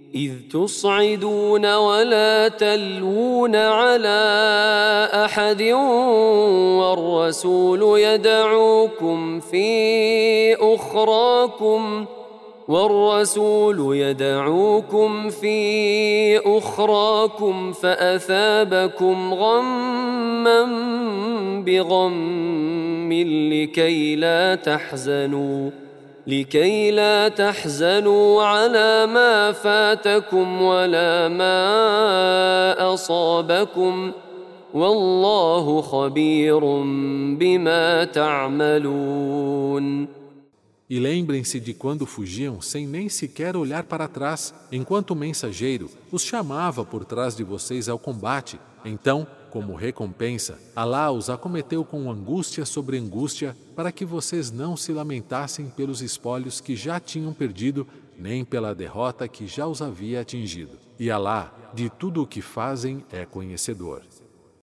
إذ تصعدون ولا تلوون على أحد والرسول يدعوكم في أخراكم فأثابكم غما بغم لكي لا تحزنوا على ما فاتكم ولا ما أصابكم والله خبير بما تعملون. E lembrem-se de quando fugiam sem nem sequer olhar para trás, enquanto o mensageiro os chamava por trás de vocês ao combate. Então, como recompensa, Alá os acometeu com angústia sobre angústia para que vocês não se lamentassem pelos espólios que já tinham perdido, nem pela derrota que já os havia atingido. E Alá, de tudo o que fazem, é conhecedor.